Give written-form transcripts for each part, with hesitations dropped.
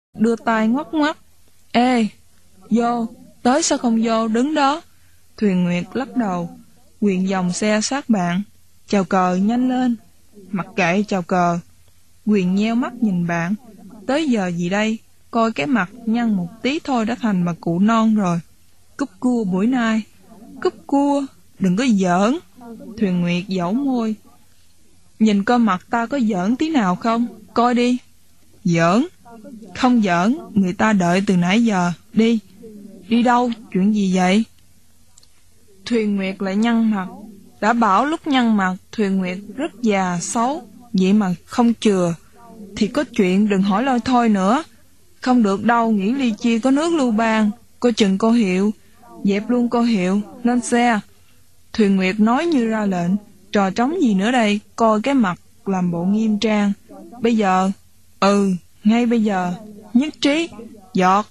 đưa tay ngoắc ngoắc. Ê, vô, tới sao không vô, đứng đó. Thuyền Nguyệt lắc đầu. Quyền dòng xe sát bạn. Chào cờ, nhanh lên. Mặc kệ chào cờ. Quyền nheo mắt nhìn bạn. Tới giờ gì đây? Coi cái mặt nhăn một tí thôi đã thành bà cụ non rồi. Cúp cua buổi nay. Cúp cua, đừng có giỡn. Thuyền Nguyệt dẫu môi. Nhìn coi mặt ta có giỡn tí nào không? Coi đi. Giỡn. Không giỡn, người ta đợi từ nãy giờ. Đi. Đi đâu? Chuyện gì vậy? Thuyền Nguyệt lại nhăn mặt. Đã bảo lúc nhăn mặt Thuyền Nguyệt rất già, xấu. Vậy mà không chừa. Thì có chuyện đừng hỏi lôi thôi nữa. Không được đâu, nghĩ ly chi có nước lưu bang. Coi chừng cô Hiệu. Dẹp luôn cô Hiệu, lên xe. Thuyền Nguyệt nói như ra lệnh. Trò trống gì nữa đây? Coi cái mặt làm bộ nghiêm trang. Bây giờ? Ngay bây giờ. Nhất trí. Giọt.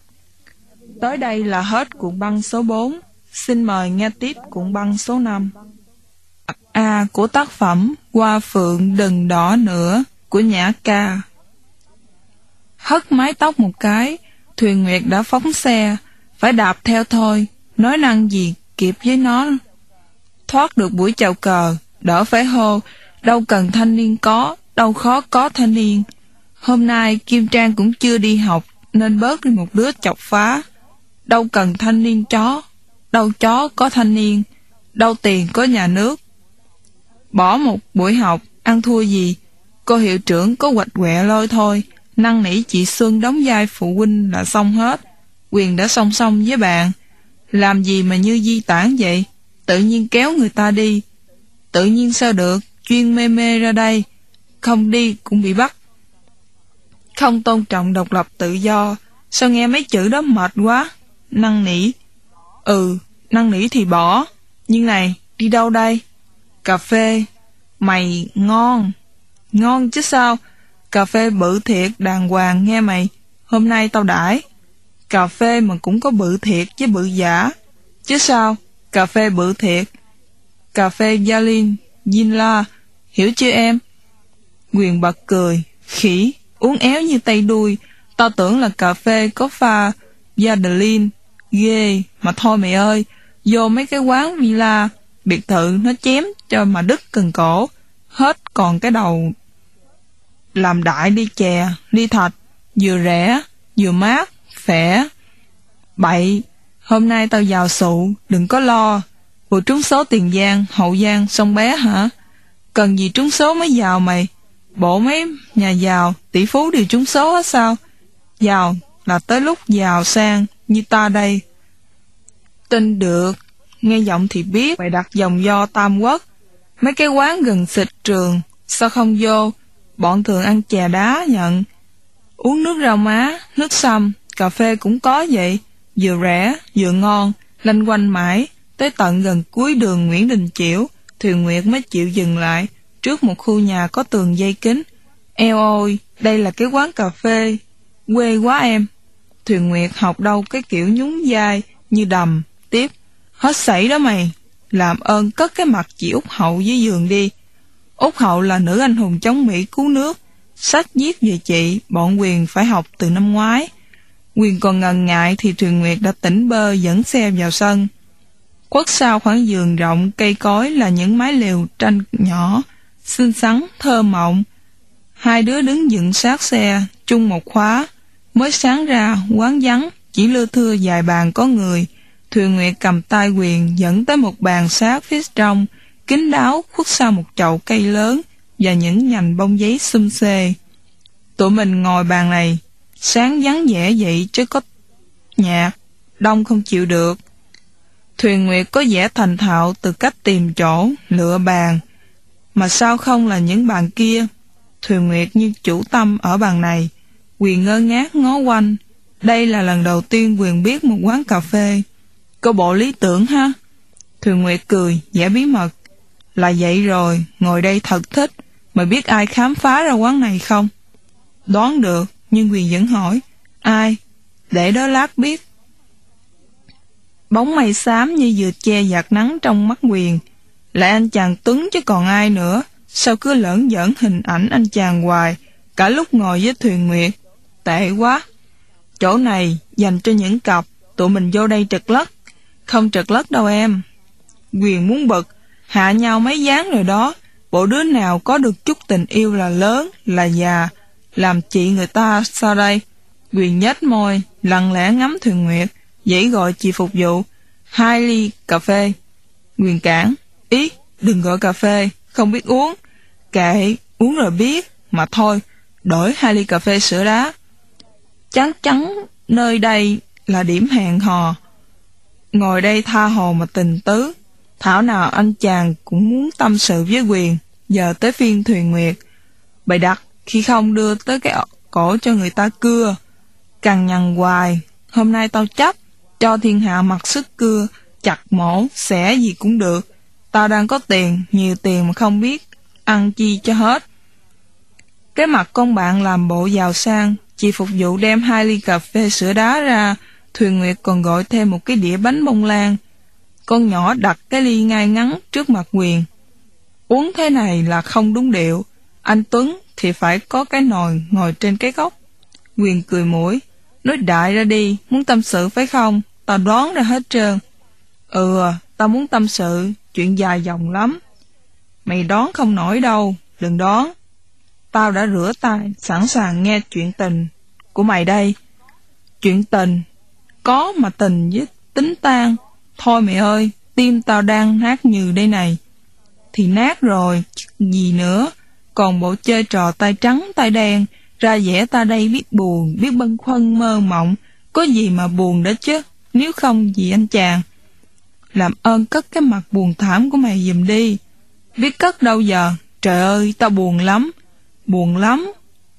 Tới đây là hết cuộn băng số 4. Xin mời nghe tiếp cuộn băng số 5. A của tác phẩm Hoa Phượng Đừng Đỏ Nữa của Nhã Ca. Hất mái tóc một cái, Thuyền Nguyệt đã phóng xe, phải đạp theo thôi, nói năng gì kịp với nó. Thoát được buổi chào cờ, đỡ phải hô, đâu cần thanh niên có, đâu khó có thanh niên. Hôm nay Kim Trang cũng chưa đi học, nên bớt đi một đứa chọc phá. Đâu cần thanh niên chó, đâu chó có thanh niên, đâu tiền có nhà nước. Bỏ một buổi học, ăn thua gì, cô hiệu trưởng có quạch quẹ lôi thôi, năn nỉ chị Xuân đóng vai phụ huynh là xong hết. Quyền đã song song với bạn. Làm gì mà như di tản vậy? Tự nhiên kéo người ta đi. Tự nhiên sao được, chuyên mê mê ra đây. Không đi cũng bị bắt. Không tôn trọng độc lập tự do. Sao nghe mấy chữ đó mệt quá. Năn nỉ. Năn nỉ thì bỏ. Nhưng này, đi đâu đây? Cà phê. Mày ngon. Ngon chứ sao. Cà phê bự thiệt đàng hoàng nghe mày. Hôm nay tao đãi. Cà phê mà cũng có bự thiệt với bự giả. Chứ sao. Cà phê bự thiệt. Cà phê Yalin, Yinla. Hiểu chưa em? Quyền bật cười. Khỉ. Uống éo như tay đuôi. Tao tưởng là cà phê có pha Yadlin. Ghê. Mà thôi mày ơi. Vô mấy cái quán villa, biệt thự nó chém cho mà đứt cần cổ. Hết còn cái đầu. Làm đại ly chè, ly thạch. Vừa rẻ, vừa mát, khỏe. Bậy. Hôm nay tao giàu sụ, đừng có lo. Vừa trúng số Tiền Giang, Hậu Giang, Sông Bé hả? Cần gì trúng số mới giàu mày? Bộ mấy nhà giàu, tỷ phú đều trúng số hết sao? Giàu là tới lúc giàu sang, như ta đây. Tin được, nghe giọng thì biết. Mày đặt dòng do Tam Quốc. Mấy cái quán gần xịt trường, sao không vô? Bọn thường ăn chè đá nhận. Uống nước rau má, nước sâm, cà phê cũng có vậy. Vừa rẻ, vừa ngon, lanh quanh mãi. Tới tận gần cuối đường Nguyễn Đình Chiểu, Thuyền Nguyệt mới chịu dừng lại, trước một khu nhà có tường dây kính. Eo ôi, đây là cái quán cà phê. Quê quá em. Thuyền Nguyệt học đâu cái kiểu nhún vai, như đầm, tiếp. Hết sảy đó mày. Làm ơn cất cái mặt chị Út Hậu dưới giường đi. Út Hậu là nữ anh hùng chống Mỹ cứu nước. Sách viết về chị, bọn Quyền phải học từ năm ngoái. Quyền còn ngần ngại thì Thuyền Nguyệt đã tỉnh bơ dẫn xe vào sân. Khuất sau khoảng giường rộng cây cối là những mái lều tranh nhỏ, xinh xắn, thơ mộng. Hai đứa đứng dựng sát xe, chung một khóa. Mới sáng ra, quán vắng, chỉ lưa thưa vài bàn có người. Thuyền Nguyệt cầm tay Quyền dẫn tới một bàn sát phía trong, kín đáo khuất sau một chậu cây lớn và những nhành bông giấy xum xê. Tụi mình ngồi bàn này, sáng vắng vẻ vậy chứ có nhạc, đông không chịu được. Thuyền Nguyệt có vẻ thành thạo từ cách tìm chỗ, lựa bàn. Mà sao không là những bàn kia? Thuyền Nguyệt như chủ tâm ở bàn này. Quyền ngơ ngác ngó quanh. Đây là lần đầu tiên Quyền biết một quán cà phê. Có bộ lý tưởng ha? Thuyền Nguyệt cười, vẻ bí mật. Là vậy rồi, ngồi đây thật thích. Mày biết ai khám phá ra quán này không? Đoán được, nhưng Quyền vẫn hỏi. Ai? Để đó lát biết. Bóng mây xám như vừa che giạt nắng trong mắt Quyền. Lại anh chàng Tuấn chứ còn ai nữa. Sao cứ lởn giỡn hình ảnh anh chàng hoài, cả lúc ngồi với Thuyền Nguyệt. Tệ quá. Chỗ này dành cho những cặp, tụi mình vô đây trật lất. Không trật lất đâu em. Quyền muốn bực, hạ nhau mấy ván rồi đó. Bộ đứa nào có được chút tình yêu là lớn, là già, làm chị người ta sao đây? Quyền nhếch môi, lặng lẽ ngắm Thuyền Nguyệt, dãy gọi chị phục vụ. 2 ly cà phê. Quyền cản, ý, đừng gọi cà phê, không biết uống. Kệ, uống rồi biết, mà thôi, đổi 2 ly cà phê sữa đá. Chắc chắn nơi đây là điểm hẹn hò. Ngồi đây tha hồ mà tình tứ. Thảo nào anh chàng cũng muốn tâm sự với Quyền. Giờ tới phiên Thuyền Nguyệt. Bày đặt khi không đưa tới cái cổ cho người ta cưa. Cằn nhằn hoài. Hôm nay tao chấp, cho thiên hạ mặc sức cưa, chặt mổ, xẻ gì cũng được. Tao đang có tiền, nhiều tiền mà không biết ăn chi cho hết. Cái mặt con bạn làm bộ giàu sang, chị phục vụ đem 2 ly cà phê sữa đá ra. Thuyền Nguyệt còn gọi thêm một cái đĩa bánh bông lan. Con nhỏ đặt cái ly ngay ngắn trước mặt Quyền. Uống thế này là không đúng điệu. Anh Tuấn thì phải có cái nồi ngồi trên cái góc. Quyền cười mũi. Nói đại ra đi, muốn tâm sự phải không? Tao đoán ra hết trơn. Tao muốn tâm sự, chuyện dài dòng lắm. Mày đoán không nổi đâu, đừng đoán. Tao đã rửa tay, sẵn sàng nghe chuyện tình của mày đây. Chuyện tình? Có mà tình với tính tan. Thôi mày ơi, tim tao đang nát như đây này. Thì nát rồi, gì nữa. Còn bộ chơi trò tay trắng tay đen, ra vẻ ta đây biết buồn, biết bâng khuâng mơ mộng. Có gì mà buồn đó chứ, nếu không gì anh chàng. Làm ơn cất cái mặt buồn thảm của mày giùm đi. Biết cất đâu giờ, trời ơi, tao buồn lắm. Buồn lắm.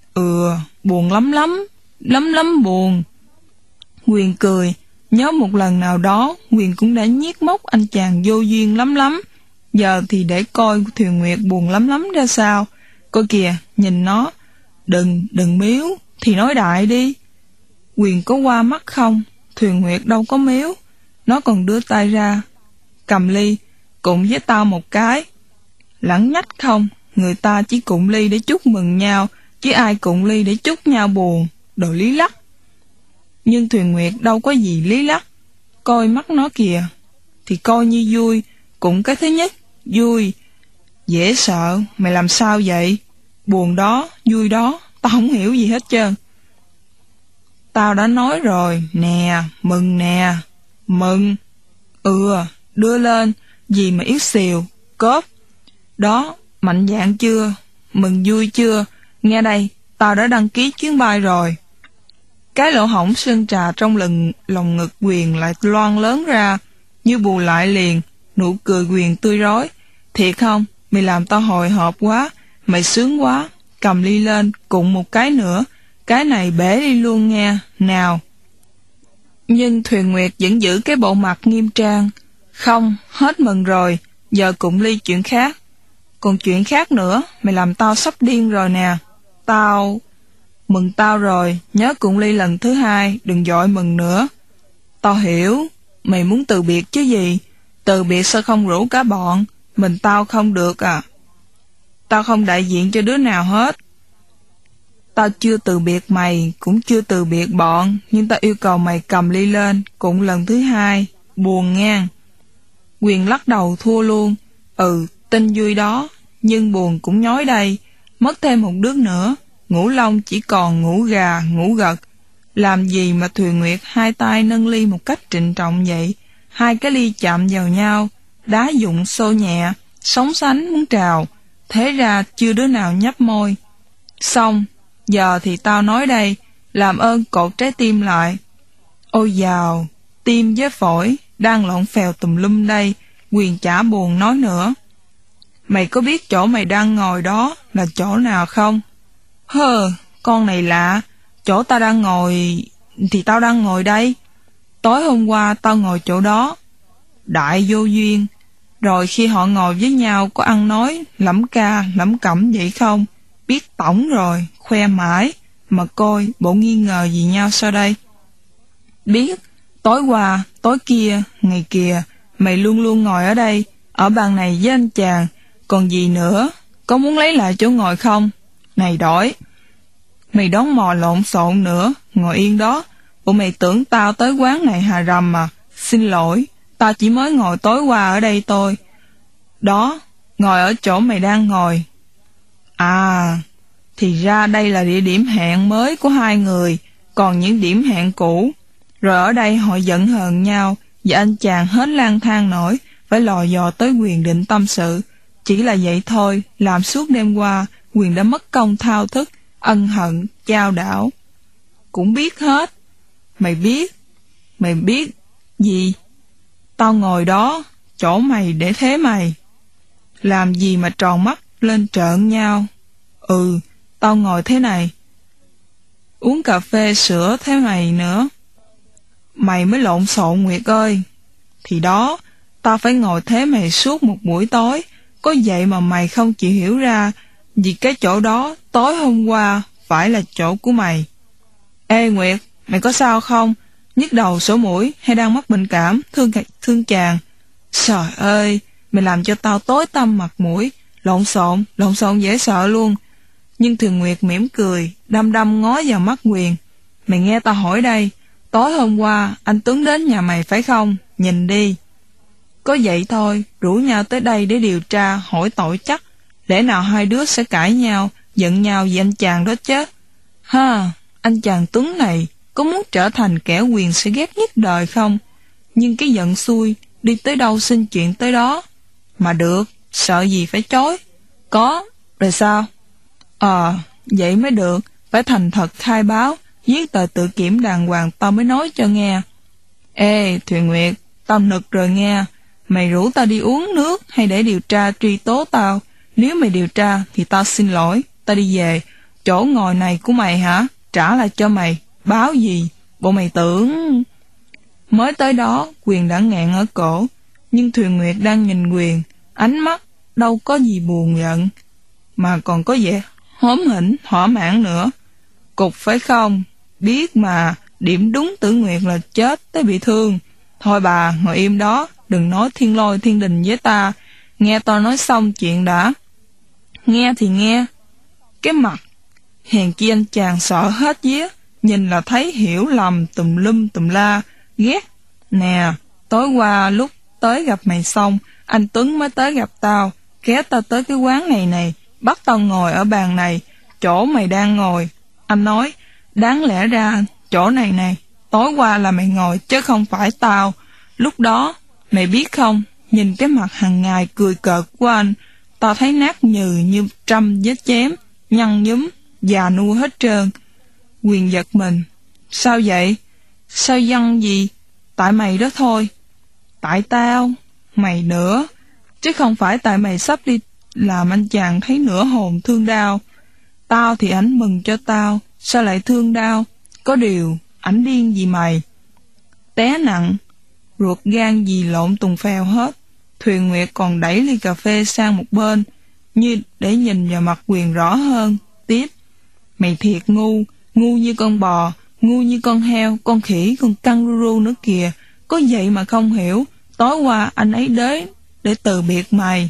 Buồn lắm lắm, lắm lắm buồn. Quyền cười, nhớ một lần nào đó, Quyền cũng đã nhiếc móc anh chàng vô duyên lắm lắm. Giờ thì để coi Thuyền Nguyệt buồn lắm lắm ra sao. Coi kìa, nhìn nó. Đừng miếu, thì nói đại đi. Quyền có qua mắt không? Thuyền Nguyệt đâu có miếu. Nó còn đưa tay ra. Cầm ly, cụng với tao một cái. Lẳng nhách không? Người ta chỉ cụng ly để chúc mừng nhau, chứ ai cụng ly để chúc nhau buồn. Đồ lý lắc. Nhưng Thuyền Nguyệt đâu có gì lý lắc. Coi mắt nó kìa. Thì coi như vui. Cũng cái thứ nhất, vui. Dễ sợ, mày làm sao vậy? Buồn đó, vui đó, tao không hiểu gì hết trơn. Tao đã nói rồi, nè, mừng nè. Mừng. Đưa lên, gì mà yếu xìu, cốp. Đó, mạnh dạn chưa? Mừng vui chưa? Nghe đây, tao đã đăng ký chuyến bay rồi. Cái lỗ hổng sơn trà trong lòng ngực Quyền lại loang lớn ra, như bù lại liền, nụ cười Quyền tươi rói. Thiệt không? Mày làm tao hồi hộp quá, mày sướng quá. Cầm ly lên, cụng một cái nữa, cái này bể đi luôn nghe, nào. Nhưng Thuyền Nguyệt vẫn giữ cái bộ mặt nghiêm trang. Không, hết mừng rồi, giờ cụng ly chuyện khác. Còn chuyện khác nữa, mày làm tao sắp điên rồi nè. Mừng tao rồi, nhớ cụng ly lần thứ 2, đừng dội mừng nữa. Tao hiểu, mày muốn từ biệt chứ gì. Từ biệt sao không rủ cả bọn, mình tao không được à. Tao không đại diện cho đứa nào hết. Tao chưa từ biệt mày, cũng chưa từ biệt bọn, nhưng tao yêu cầu mày cầm ly lên, cũng lần thứ 2, buồn nghe. Quyền lắc đầu thua luôn. Tin vui đó, nhưng buồn cũng nhói đây, mất thêm một đứa nữa, ngủ lông chỉ còn ngủ gà, ngủ gật. Làm gì mà Thuyền Nguyệt 2 tay nâng ly một cách trịnh trọng vậy, 2 cái ly chạm vào nhau, đá dụng xô nhẹ, sóng sánh muốn trào, thế ra chưa đứa nào nhấp môi. Xong, giờ thì tao nói đây, làm ơn cột trái tim lại. Ôi dào, tim với phổi, đang lộn phèo tùm lum đây, Quyền chả buồn nói nữa. Mày có biết chỗ mày đang ngồi đó là chỗ nào không? Con này lạ, chỗ tao đang ngồi thì tao đang ngồi đây. Tối hôm qua tao ngồi chỗ đó. Đại vô duyên. Rồi khi họ ngồi với nhau có ăn nói, lẩm ca, lẩm cẩm vậy không? Biết tổng rồi, khoe mãi. Mà coi, bộ nghi ngờ gì nhau sao đây? Biết, tối qua, tối kia, ngày kia, mày luôn luôn ngồi ở đây, ở bàn này với anh chàng. Còn gì nữa, có muốn lấy lại chỗ ngồi không? Này đổi. Mày đón mò lộn xộn nữa, ngồi yên đó. Bộ mày tưởng tao tới quán này hà rầm à? Xin lỗi, tao chỉ mới ngồi tối qua ở đây thôi. Đó, ngồi ở chỗ mày đang ngồi. À, thì ra đây là địa điểm hẹn mới của hai người, còn những điểm hẹn cũ. Rồi ở đây họ giận hờn nhau, và anh chàng hết lang thang nổi, phải lò dò tới Quyền định tâm sự. Chỉ là vậy thôi, làm suốt đêm qua, Quyền đã mất công thao thức, ân hận, chao đảo. Cũng biết hết. Mày biết gì? Tao ngồi đó, chỗ mày để thế mày. Làm gì mà tròn mắt lên trợn nhau? Ừ, tao ngồi thế này. Uống cà phê sữa thế mày nữa. Mày mới lộn xộn Nguyệt ơi. Thì đó, tao phải ngồi thế mày suốt một buổi tối. Có vậy mà mày không chịu hiểu ra, vì cái chỗ đó tối hôm qua phải là chỗ của mày. Ê Nguyệt, mày có sao không? Nhức đầu sổ mũi hay đang mắc bệnh cảm, thương chàng? Trời ơi, mày làm cho tao tối tăm mặt mũi, lộn xộn dễ sợ luôn. Nhưng Thường Nguyệt mỉm cười, đăm đăm ngó vào mắt Quyền. Mày nghe tao hỏi đây, tối hôm qua anh Tuấn đến nhà mày phải không? Nhìn đi. Có vậy thôi, rủ nhau tới đây để điều tra, hỏi tội chắc. Lẽ nào hai đứa sẽ cãi nhau, giận nhau vì anh chàng đó chứ? Ha, anh chàng Tuấn này có muốn trở thành kẻ Quyền sẽ ghét nhất đời không? Nhưng cái giận xui, đi tới đâu xin chuyện tới đó. Mà được, sợ gì phải chối. Có, rồi sao? Vậy mới được, phải thành thật khai báo, viết tờ tự kiểm đàng hoàng tao mới nói cho nghe. Ê, Thùy Nguyệt, tao nực rồi nghe. Mày rủ tao đi uống nước hay để điều tra truy tố tao? Nếu mày điều tra thì tao xin lỗi, tao đi về. Chỗ ngồi này của mày hả? Trả lại cho mày. Báo gì? Bộ mày tưởng... Mới tới đó, Quyền đã nghẹn ở cổ. Nhưng Thùy Nguyệt đang nhìn Quyền, ánh mắt đâu có gì buồn giận, mà còn có vẻ hóm hỉnh, thỏa mãn nữa. Cục phải không? Biết mà, điểm đúng Tử Nguyệt là chết tới bị thương. Thôi bà, ngồi im đó, đừng nói thiên lôi thiên đình với ta. Nghe tao nói xong chuyện đã. Nghe thì nghe. Cái mặt, hèn chi anh chàng sợ hết vía. Nhìn là thấy hiểu lầm tùm lum tùm la, ghét. Nè, tối qua lúc tới gặp mày xong, anh Tuấn mới tới gặp tao, kéo tao tới cái quán này, bắt tao ngồi ở bàn này, chỗ mày đang ngồi. Anh nói, đáng lẽ ra chỗ này, tối qua là mày ngồi chứ không phải tao. Lúc đó, mày biết không, nhìn cái mặt hàng ngày cười cợt của anh, tao thấy nát nhừ như trăm vết chém, nhăn nhúm, già nua hết trơn. Quyền giật mình. Sao vậy? Sao văng gì? Tại mày đó thôi. Tại tao? Mày nữa. Chứ không phải tại mày sắp đi làm anh chàng thấy nửa hồn thương đau. Tao thì ảnh mừng cho tao, sao lại thương đau? Có điều, ảnh điên vì mày. Té nặng, ruột gan gì lộn tùng phèo hết. Thùy Nguyệt còn đẩy ly cà phê sang một bên, như để nhìn vào mặt Quyền rõ hơn. Tiếp, mày thiệt ngu, ngu như con bò, ngu như con heo, con khỉ, con kangaroo nữa kìa. Có vậy mà không hiểu, tối qua anh ấy đến để từ biệt mày.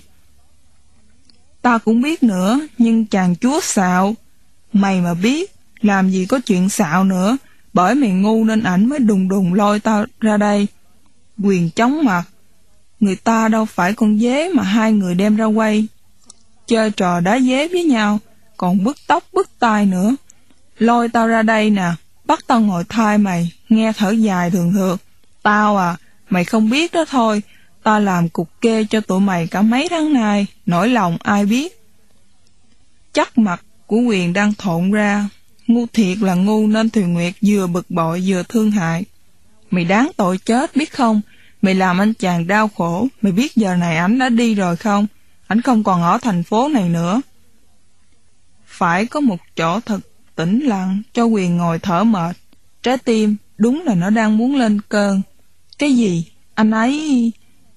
Tao cũng biết nữa, nhưng chàng chúa xạo. Mày mà biết, làm gì có chuyện xạo nữa, bởi mày ngu nên ảnh mới đùng đùng lôi tao ra đây. Quyền chóng mặt. Người ta đâu phải con dế mà hai người đem ra quay chơi trò đá dế với nhau, còn bứt tóc bứt tai nữa. Lôi tao ra đây nè, bắt tao ngồi thai mày, nghe thở dài thường thượt. Tao à, mày không biết đó thôi, tao làm cục kê cho tụi mày cả mấy tháng nay, nỗi lòng ai biết. Chắc mặt của Quyền đang thộn ra, ngu thiệt là ngu nên Thùy Nguyệt vừa bực bội vừa thương hại. Mày đáng tội chết biết không, mày làm anh chàng đau khổ, mày biết giờ này ảnh đã đi rồi không? Ảnh không còn ở thành phố này nữa. Phải có một chỗ thật tĩnh lặng cho Quyền ngồi thở mệt. Trái tim đúng là nó đang muốn lên cơn. Cái gì? Anh ấy...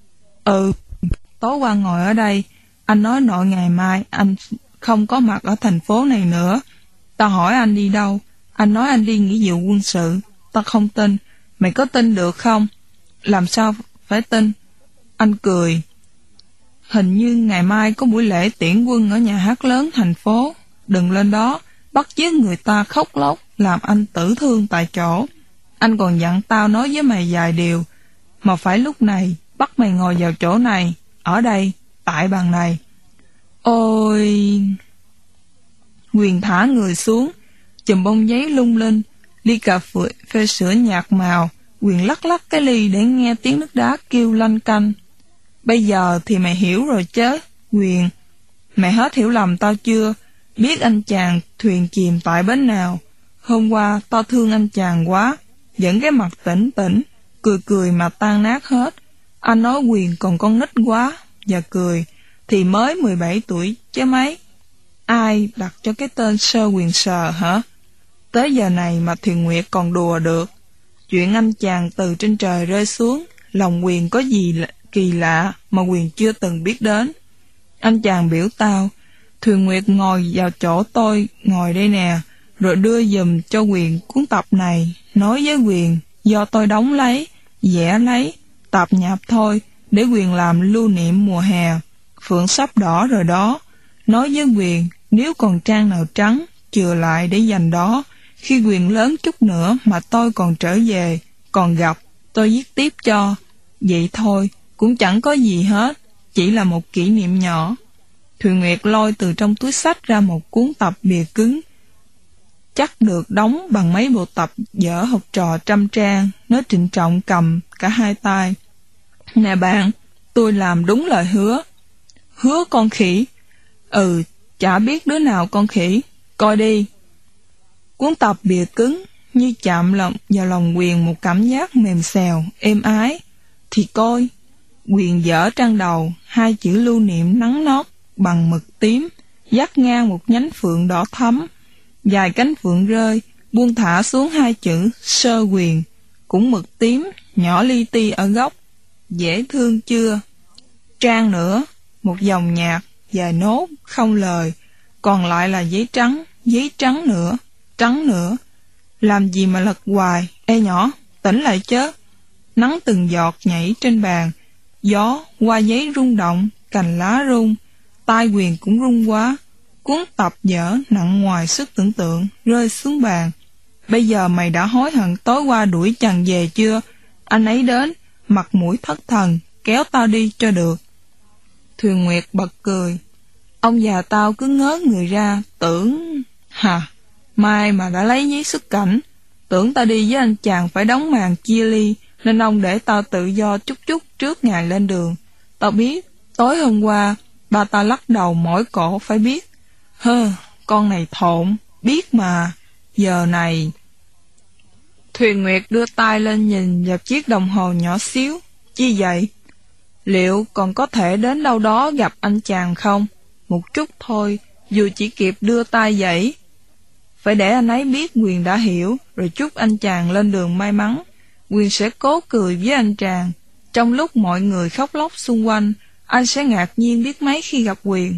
tối qua ngồi ở đây, anh nói nội ngày mai anh không có mặt ở thành phố này nữa. Tao hỏi anh đi đâu, anh nói anh đi nghĩa vụ quân sự. Tao không tin. Mày có tin được không? Làm sao phải tin? Anh cười. Hình như ngày mai có buổi lễ tiễn quân ở nhà hát lớn thành phố. Đừng lên đó, bắt chước người ta khóc lóc, làm anh tử thương tại chỗ. Anh còn dặn tao nói với mày vài điều, mà phải lúc này bắt mày ngồi vào chỗ này, ở đây, tại bàn này. Ôi... Quyền thả người xuống, chùm bông giấy lung linh, ly cà phê sữa nhạt màu. Quyền lắc lắc cái ly để nghe tiếng nước đá kêu lanh canh. Bây giờ thì mày hiểu rồi chứ, Quyền. Mày hết hiểu lầm tao chưa? Biết anh chàng thuyền chìm tại bến nào. Hôm qua tao thương anh chàng quá, dẫn cái mặt tỉnh tỉnh, cười cười mà tan nát hết. Anh nói Quyền còn con nít quá, và cười, thì mới 17 tuổi chứ mấy. Ai đặt cho cái tên Sơ Quyền Sờ hả? Tới giờ này mà Thuyền Nguyệt còn đùa được. Chuyện anh chàng từ trên trời rơi xuống, lòng Quyền có gì kỳ lạ mà Quyền chưa từng biết đến. Anh chàng biểu tao, Thuyền Nguyệt ngồi vào chỗ tôi ngồi đây nè, rồi đưa giùm cho Quyền cuốn tập này, nói với Quyền, do tôi đóng lấy, vẽ lấy, tạp nhạp thôi, để Quyền làm lưu niệm mùa hè. Phượng sắp đỏ rồi đó, nói với Quyền, nếu còn trang nào trắng, chừa lại để dành đó. Khi Quyền lớn chút nữa mà tôi còn trở về, còn gặp, tôi viết tiếp cho. Vậy thôi, cũng chẳng có gì hết, chỉ là một kỷ niệm nhỏ. Thuyền Nguyệt lôi từ trong túi xách ra một cuốn tập bìa cứng, chắc được đóng bằng mấy bộ tập dở học trò 100 trang. Nó trịnh trọng cầm cả hai tay. Nè bạn, tôi làm đúng lời hứa. Hứa con khỉ? Ừ, chả biết đứa nào con khỉ. Coi đi. Cuốn tập bìa cứng như chạm vào lòng Quyền một cảm giác mềm xèo, êm ái. Thì coi, Quyền dở trang đầu, hai chữ lưu niệm nắng nót bằng mực tím, dắt ngang một nhánh phượng đỏ thắm. Vài cánh phượng rơi, buông thả xuống hai chữ Sơ Quyền, cũng mực tím, nhỏ li ti ở góc. Dễ thương chưa? Trang nữa, một dòng nhạc, vài nốt, không lời, còn lại là giấy trắng nữa, trắng nữa. Làm gì mà lật hoài, ê nhỏ, tỉnh lại chớ. Nắng từng giọt nhảy trên bàn, gió qua giấy rung động, cành lá rung, tai Quyền cũng rung quá. Cuốn tập dở nặng ngoài sức tưởng tượng, rơi xuống bàn. Bây giờ mày đã hối hận tối qua đuổi chàng về chưa? Anh ấy đến, mặt mũi thất thần, kéo tao đi cho được. Thuyền Nguyệt bật cười. Ông già tao cứ ngớ người ra, tưởng... Hà, mai mà đã lấy giấy xuất cảnh, tưởng tao đi với anh chàng phải đóng màn chia ly, nên ông để tao tự do chút chút trước ngày lên đường. Tao biết, tối hôm qua, ba tao lắc đầu mỏi cổ phải biết. Con này thộn, biết mà, giờ này... Thuyền Nguyệt đưa tay lên nhìn vào chiếc đồng hồ nhỏ xíu. Chi vậy? Liệu còn có thể đến đâu đó gặp anh chàng không? Một chút thôi, dù chỉ kịp đưa tay dãy. Phải để anh ấy biết Quyền đã hiểu, rồi chúc anh chàng lên đường may mắn. Quyền sẽ cố cười với anh chàng. Trong lúc mọi người khóc lóc xung quanh, anh sẽ ngạc nhiên biết mấy khi gặp Quyền.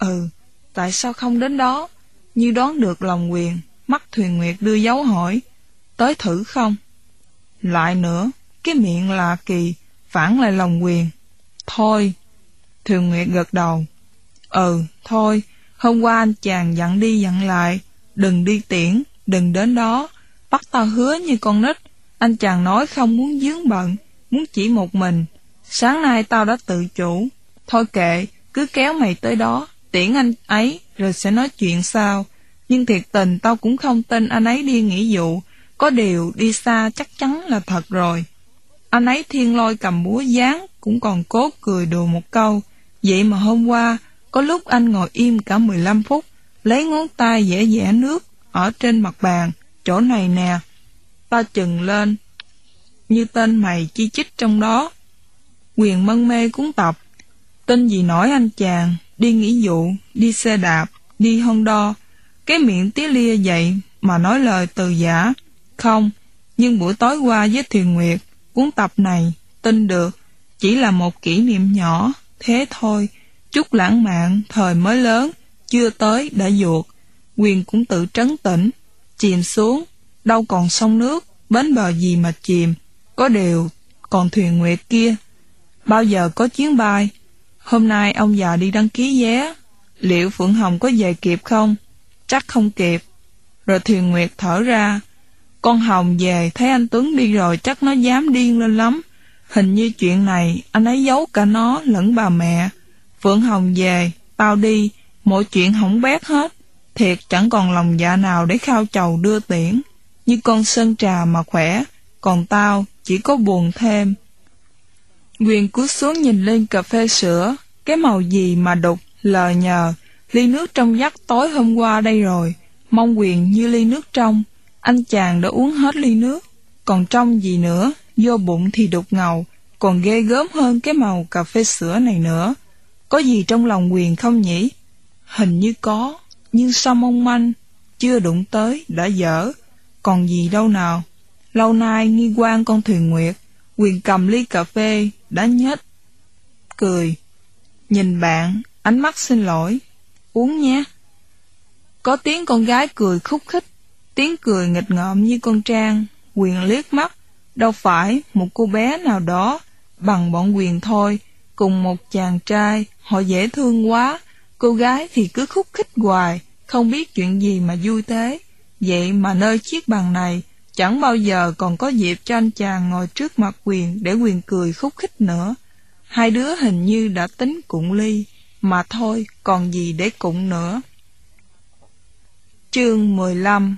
Tại sao không đến đó? Như đoán được lòng Quyền, mắt Thuyền Nguyệt đưa dấu hỏi. Tới thử không? Lại nữa, cái miệng lạ kỳ, phản lại lòng Quyền. Thôi. Thuyền Nguyệt gật đầu. Thôi, hôm qua anh chàng dặn đi dặn lại, đừng đi tiễn, đừng đến đó, bắt tao hứa như con nít. Anh chàng nói không muốn vướng bận, muốn chỉ một mình. Sáng nay tao đã tự chủ. Thôi kệ, cứ kéo mày tới đó, tiễn anh ấy, rồi sẽ nói chuyện sau. Nhưng thiệt tình tao cũng không tin anh ấy đi nghỉ vụ, có điều đi xa chắc chắn là thật rồi. Anh ấy thiên lôi cầm búa giáng, cũng còn cố cười đùa một câu. Vậy mà hôm qua, có lúc anh ngồi im cả 15 phút, lấy ngón tay vẽ vẽ nước ở trên mặt bàn, chỗ này nè. Tao chừng lên, như tên mày chi chít trong đó. Quyền mân mê cuốn tập. Tin gì nổi anh chàng, đi nghỉ vụ, đi xe đạp, đi Honda, cái miệng tía lia vậy mà nói lời từ giả. Không, nhưng buổi tối qua với Thuyền Nguyệt, cuốn tập này, tin được, chỉ là một kỷ niệm nhỏ, thế thôi. Chút lãng mạn, thời mới lớn, chưa tới đã vuột. Quyền cũng tự trấn tĩnh, chìm xuống, đâu còn sông nước, bến bờ gì mà chìm, có điều còn Thuyền Nguyệt kia. Bao giờ có chuyến bay? Hôm nay ông già đi đăng ký vé, liệu Phượng Hồng có về kịp không? Chắc không kịp. Rồi Thuyền Nguyệt thở ra, Con Hồng về thấy anh Tuấn đi rồi chắc nó dám điên lên lắm. Hình như chuyện này anh ấy giấu cả nó lẫn bà mẹ. Phượng Hồng về, tao đi, mọi chuyện hỏng bét hết. Thiệt chẳng còn lòng dạ nào để khao chầu đưa tiễn. Như con Sơn Trà mà khỏe, còn tao chỉ có buồn thêm. Quyền cúi xuống nhìn lên cà phê sữa, cái màu gì mà đục, lờ nhờ. Ly nước trong vắt tối hôm qua đây rồi, mong Quyền như ly nước trong. Anh chàng đã uống hết ly nước, còn trong gì nữa, vô bụng thì đục ngầu, còn ghê gớm hơn cái màu cà phê sữa này nữa. Có gì trong lòng Quyền không nhỉ? Hình như có, nhưng sao mong manh, chưa đụng tới, đã dở. Còn gì đâu nào? Lâu nay nghi quan con Thuyền Nguyệt, Quyền cầm ly cà phê, đã nhếch cười. Nhìn bạn, ánh mắt xin lỗi. Uống nhé. Có tiếng con gái cười khúc khích, tiếng cười nghịch ngợm như con Trang. Quyền liếc mắt, đâu phải một cô bé nào đó, bằng bọn Quyền thôi, cùng một chàng trai, họ dễ thương quá. Cô gái thì cứ khúc khích hoài, không biết chuyện gì mà vui thế. Vậy mà nơi chiếc bàn này, chẳng bao giờ còn có dịp cho anh chàng ngồi trước mặt Quyền để Quyền cười khúc khích nữa. Hai đứa hình như đã tính cụng ly, mà thôi còn gì để cụng nữa. Chương 15.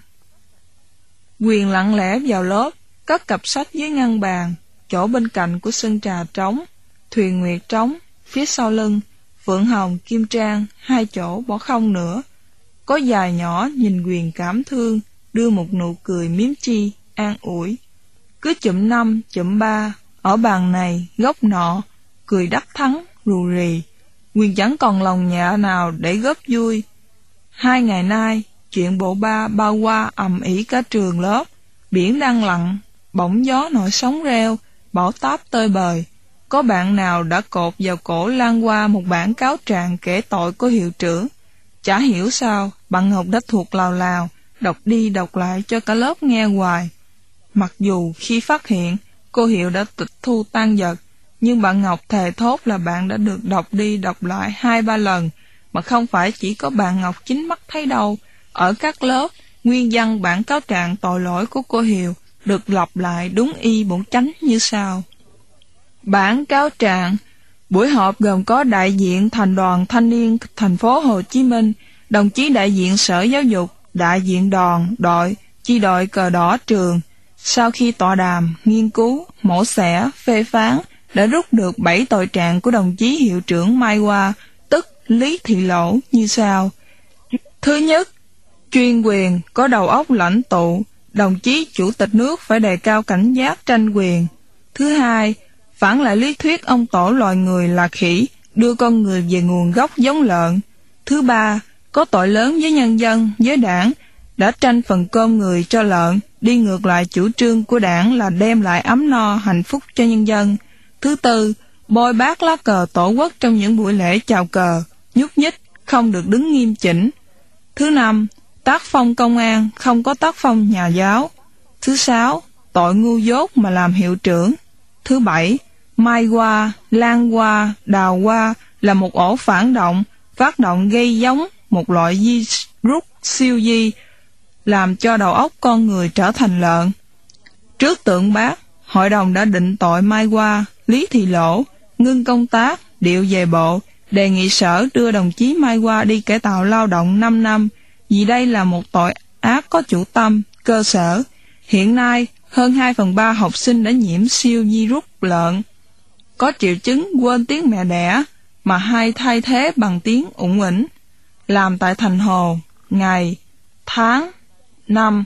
Quyền lặng lẽ vào lớp, cất cặp sách dưới ngăn bàn, chỗ bên cạnh của Sơn Trà trống, Thuyền Nguyệt trống, phía sau lưng, Phượng Hồng, Kim Trang, hai chỗ bỏ không nữa. Có dài nhỏ nhìn Quyền cảm thương, đưa một nụ cười miếm chi, an ủi. Cứ chụm 5, chụm 3, ở bàn này, góc nọ, cười đắc thắng, rù rì. Quyền chẳng còn lòng dạ nào để góp vui. 2 ngày nay, chuyện bộ ba bao qua ầm ĩ cả trường lớp. Biển đang lặng, bỗng gió nổi sóng reo, bão táp tơi bời. Có bạn nào đã cột vào cổ Lan Hoa một bản cáo trạng kể tội của hiệu trưởng. Chả hiểu sao, bạn Ngọc đã thuộc lào lào, đọc đi đọc lại cho cả lớp nghe hoài. Mặc dù khi phát hiện, cô Hiệu đã tịch thu tang vật, nhưng bạn Ngọc thề thốt là bạn đã được đọc đi đọc lại 2-3 lần, mà không phải chỉ có bạn Ngọc chính mắt thấy đâu. Ở các lớp, nguyên văn bản cáo trạng tội lỗi của cô Hiệu được lặp lại đúng y bổn chánh như sau. Bản cáo trạng. Buổi họp gồm có đại diện thành đoàn thanh niên thành phố Hồ Chí Minh, đồng chí đại diện Sở Giáo dục, đại diện đoàn, đội, chi đội cờ đỏ trường. Sau khi tọa đàm, nghiên cứu, mổ xẻ, phê phán, đã rút được 7 tội trạng của đồng chí hiệu trưởng Mai Hoa, tức Lý Thị Lỗ như sau. Thứ nhất, chuyên quyền, có đầu óc lãnh tụ, đồng chí chủ tịch nước phải đề cao cảnh giác tranh quyền. Thứ hai, phản lại lý thuyết ông tổ loài người là khỉ, đưa con người về nguồn gốc giống lợn. Thứ ba, có tội lớn với nhân dân, với đảng, đã tranh phần cơm người cho lợn, đi ngược lại chủ trương của đảng là đem lại ấm no, hạnh phúc cho nhân dân. Thứ tư, bôi bác lá cờ tổ quốc trong những buổi lễ chào cờ, nhúc nhích, không được đứng nghiêm chỉnh. Thứ năm, tác phong công an, không có tác phong nhà giáo. Thứ sáu, tội ngu dốt mà làm hiệu trưởng. Thứ bảy, Mai Hoa, Lan Hoa, Đào Hoa là một ổ phản động, phát động gây giống một loại virus siêu di, làm cho đầu óc con người trở thành lợn. Trước tượng Bác, hội đồng đã định tội Mai Hoa, Lý Thị Lỗ, ngưng công tác, điệu về bộ, đề nghị sở đưa đồng chí Mai Hoa đi cải tạo lao động 5 năm, vì đây là một tội ác có chủ tâm, cơ sở. Hiện nay, hơn 2/3 học sinh đã nhiễm siêu virus lợn, có triệu chứng quên tiếng mẹ đẻ, mà hay thay thế bằng tiếng ủng ỉnh. Làm tại Thành Hồ, ngày, tháng, năm.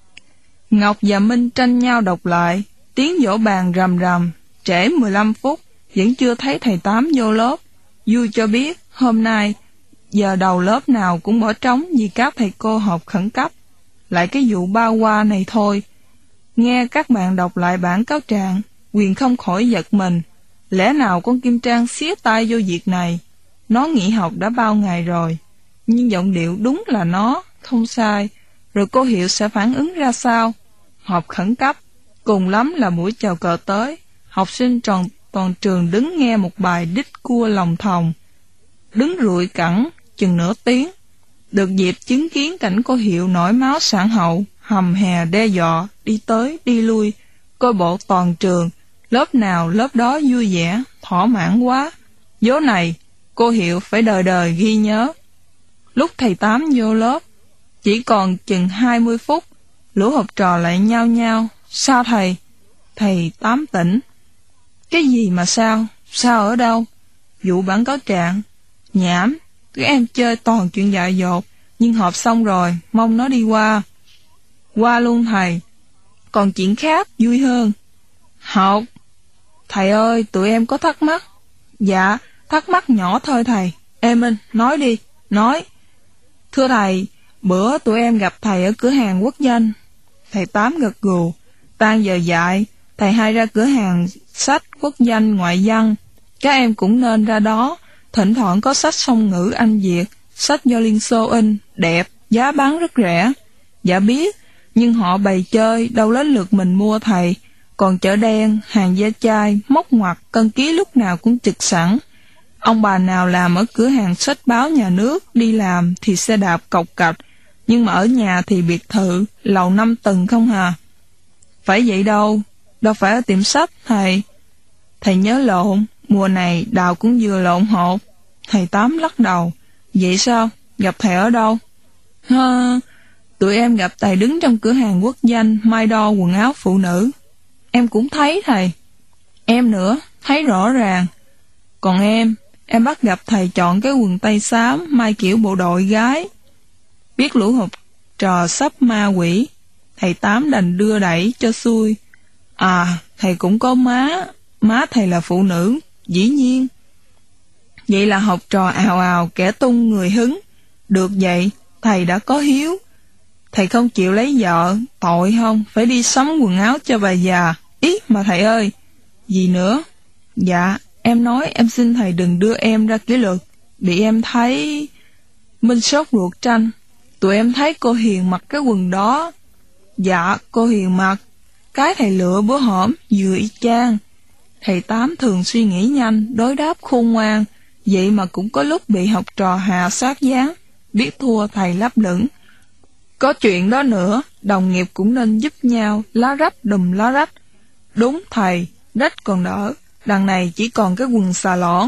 Ngọc và Minh tranh nhau đọc lại, tiếng vỗ bàn rầm rầm, trễ 15 phút, vẫn chưa thấy thầy Tám vô lớp. Vui cho biết, hôm nay, giờ đầu lớp nào cũng bỏ trống vì các thầy cô họp khẩn cấp. Lại cái vụ ba qua này thôi. Nghe các bạn đọc lại bản cáo trạng, Quyền không khỏi giật mình. Lẽ nào con Kim Trang xía tay vô việc này? Nó nghỉ học đã bao ngày rồi, nhưng giọng điệu đúng là nó, không sai. Rồi cô Hiệu sẽ phản ứng ra sao? Họp khẩn cấp, cùng lắm là buổi chào cờ tới, học sinh toàn trường đứng nghe một bài đích cua lòng thòng. Đứng rụi cẳng chừng nửa tiếng, được dịp chứng kiến cảnh cô Hiệu nổi máu sản hậu, hầm hè đe dọa, đi tới, đi lui, coi bộ toàn trường, lớp nào lớp đó vui vẻ, thỏa mãn quá. Vố này, cô Hiệu phải đời đời ghi nhớ. Lúc thầy Tám vô lớp, chỉ còn chừng 20 phút, lũ học trò lại nhao nhao. Sao thầy? Thầy Tám tỉnh. Cái gì mà sao? Sao ở đâu? Vụ bản cáo trạng. Nhảm, các em chơi toàn chuyện dại dột, nhưng họp xong rồi, mong nó đi qua. Qua luôn thầy. Còn chuyện khác vui hơn. Học. Thầy ơi, tụi em có thắc mắc. Dạ, thắc mắc nhỏ thôi thầy. Ê Minh, nói đi, nói. Thưa thầy, bữa tụi em gặp thầy ở cửa hàng Quốc Doanh. Thầy Tám gật gù. Tan giờ dạy, thầy hay ra cửa hàng sách Quốc Doanh ngoại văn. Các em cũng nên ra đó. Thỉnh thoảng có sách song ngữ Anh Việt, sách do Liên Xô in, đẹp, giá bán rất rẻ. Dạ biết, nhưng họ bày chơi, đâu đến lượt mình mua thầy. Còn chợ đen, hàng da chai, móc ngoặt, cân ký lúc nào cũng trực sẵn. Ông bà nào làm ở cửa hàng sách báo nhà nước, đi làm thì xe đạp cộc cạch, nhưng mà ở nhà thì biệt thự, lầu 5 tầng không hà. Phải vậy đâu, đâu phải ở tiệm sách, thầy. Thầy nhớ lộn, mùa này đào cũng vừa lộn hột. Thầy Tám lắc đầu. Vậy sao? Gặp thầy ở đâu? Tụi em gặp thầy đứng trong cửa hàng Quốc Doanh may đo quần áo phụ nữ. Em cũng thấy thầy. Em nữa, thấy rõ ràng. Còn em bắt gặp thầy chọn cái quần tây xám may kiểu bộ đội gái. Biết lũ học trò sắp ma quỷ, thầy Tám đành đưa đẩy cho xuôi. À, thầy cũng có má thầy là phụ nữ, dĩ nhiên. Vậy là học trò ào ào kẻ tung người hứng. Được vậy, thầy đã có hiếu. Thầy không chịu lấy vợ, tội không, phải đi sắm quần áo cho bà già. Ý mà thầy ơi. Gì nữa? Dạ, em nói em xin thầy đừng đưa em ra kỷ luật. Bị em thấy... Minh sốt ruột tranh. Tụi em thấy cô Hiền mặc cái quần đó. Dạ, cô Hiền mặc. Cái thầy lựa bữa hổm, vừa y chang. Thầy Tám thường suy nghĩ nhanh, đối đáp khôn ngoan. Vậy mà cũng có lúc bị học trò hạ sát dáng. Biết thua thầy lấp lửng. Có chuyện đó nữa, đồng nghiệp cũng nên giúp nhau, lá rách đùm lá rách. Đúng thầy, rách còn đỡ, đằng này chỉ còn cái quần xà lõn.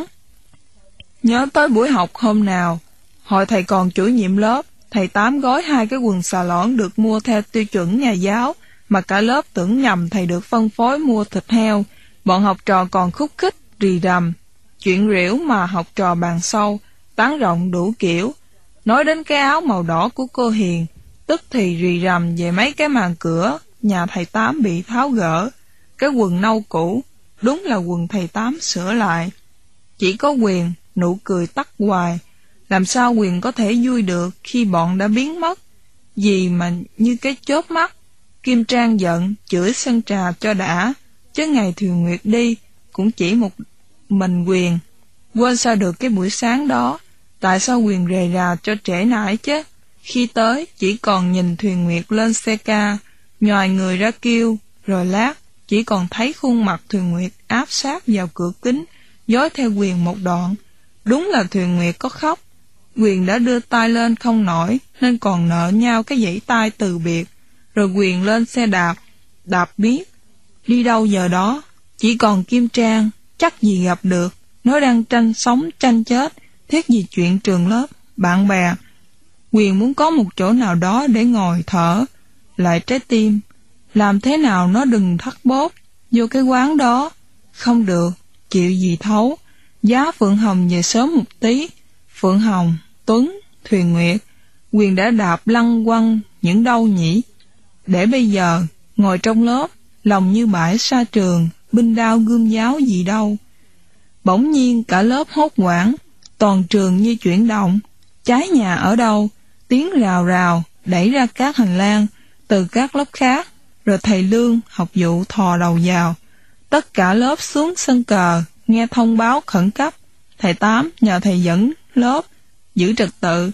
Nhớ tới buổi học hôm nào, hồi thầy còn chủ nhiệm lớp, thầy Tám gói 2 cái quần xà lõn được mua theo tiêu chuẩn nhà giáo, mà cả lớp tưởng nhầm thầy được phân phối mua thịt heo. Bọn học trò còn khúc khích, rì rầm. Chuyện rỉu mà học trò bàn sâu, tán rộng đủ kiểu. Nói đến cái áo màu đỏ của cô Hiền, tức thì rì rầm về mấy cái màn cửa, nhà thầy Tám bị tháo gỡ. Cái quần nâu cũ, đúng là quần thầy Tám sửa lại. Chỉ có Quyền, nụ cười tắt hoài. Làm sao Quyền có thể vui được khi bọn đã biến mất? Gì mà như cái chớp mắt. Kim Trang giận, chửi Sơn Trà cho đã. Chứ ngày Thùy Nguyệt đi, cũng chỉ một mình Quyền. Quên sao được cái buổi sáng đó. Tại sao Quyền rề rà cho trễ nải chứ? Khi tới, chỉ còn nhìn Thùy Nguyệt lên xe ca, nhòi người ra kêu, rồi lát, chỉ còn thấy khuôn mặt Thùy Nguyệt áp sát vào cửa kính, dối theo Quyền một đoạn. Đúng là Thùy Nguyệt có khóc. Quyền đã đưa tay lên không nổi, nên còn nợ nhau cái dãy tay từ biệt. Rồi Quyền lên xe đạp biết. Đi đâu giờ đó, chỉ còn Kim Trang, chắc gì gặp được. Nó đang tranh sống tranh chết, thiết gì chuyện trường lớp, bạn bè. Quyền muốn có một chỗ nào đó để ngồi thở, lại trái tim. Làm thế nào nó đừng thắt bốt vô cái quán đó. Không được, chịu gì thấu. Giá Phượng Hồng về sớm một tí. Phượng Hồng, Tuấn, Thùy Nguyệt, Quyền đã đạp lăn quăng những đâu nhỉ? Để bây giờ, ngồi trong lớp, lòng như bãi sa trường, binh đao gươm giáo gì đâu. Bỗng nhiên cả lớp hốt hoảng, toàn trường như chuyển động. Trái nhà ở đâu? Tiếng rào rào, đẩy ra các hành lang, từ các lớp khác, rồi thầy Lương, học vụ thò đầu vào. Tất cả lớp xuống sân cờ, nghe thông báo khẩn cấp. Thầy Tám nhờ thầy dẫn lớp, giữ trật tự.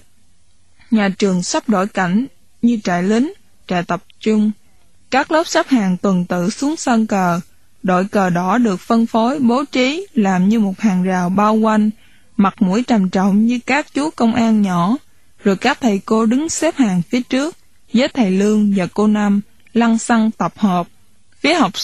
Nhà trường sắp đổi cảnh như trại lính, trại tập trung. Các lớp xếp hàng tuần tự xuống sân cờ. Đội cờ đỏ được phân phối, bố trí, làm như một hàng rào bao quanh, mặt mũi trầm trọng như các chú công an nhỏ. Rồi các thầy cô đứng xếp hàng phía trước, với thầy Lương và cô Năm lăng xăng tập hợp. Phía học